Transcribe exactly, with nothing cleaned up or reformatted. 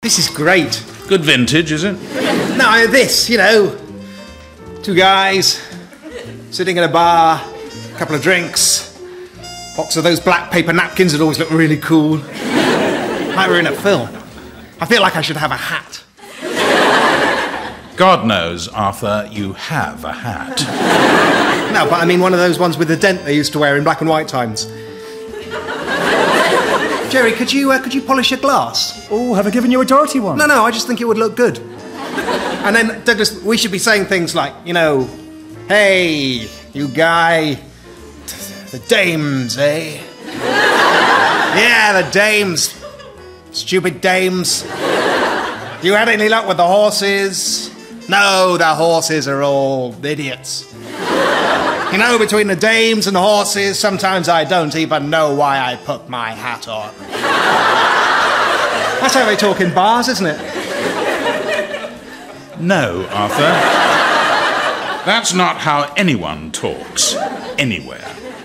This is great. Good vintage, is it? No, this, you know. Two guys sitting in a bar, a couple of drinks, box of those black paper napkins that always look really cool. Like we're in a film. I feel like I should have a hat. God knows, Arthur, you have a hat. No, but I mean one of those ones with the dent they used to wear in black and white times. Jerry, could you uh, could you polish a glass? Oh, have I given you a dirty one? No, no, I just think it would look good. And then, Douglas, we should be saying things like, you know, hey, you guy, the dames, eh? Yeah, the dames. Stupid dames. You had any luck with the horses? No, the horses are all idiots. You know, between the dames and the horses, sometimes I don't even know why I put my hat on. That's how they talk in bars, isn't it? No, Arthur. That's not how anyone talks, anywhere.